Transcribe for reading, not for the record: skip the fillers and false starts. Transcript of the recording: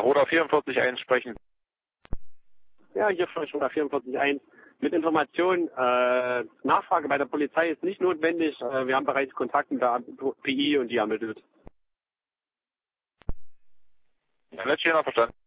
Roda 44.1 sprechen. Ja, hier spricht Roda 44.1. Mit Informationen, Nachfrage bei der Polizei ist nicht notwendig. Wir haben bereits Kontakt mit der PI und die ermittelt. Ja, letztlich noch verstanden.